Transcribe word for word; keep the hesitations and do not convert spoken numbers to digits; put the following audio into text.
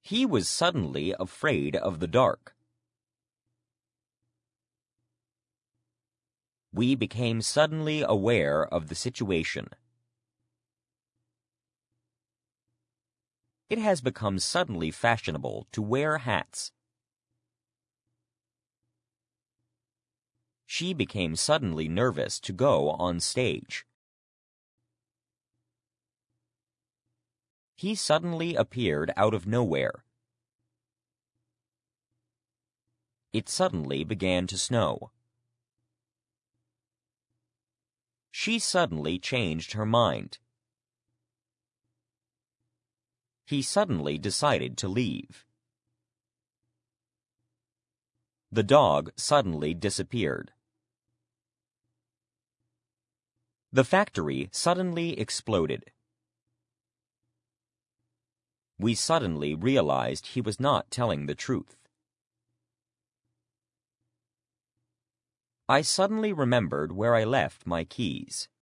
He was suddenly afraid of the dark. We became suddenly aware of the situation. It has become suddenly fashionable to wear hats. She became suddenly nervous to go on stage. He suddenly appeared out of nowhere. It suddenly began to snow. She suddenly changed her mind. He suddenly decided to leave. The dog suddenly disappeared. The factory suddenly exploded. We suddenly realized he was not telling the truth. I suddenly remembered where I left my keys.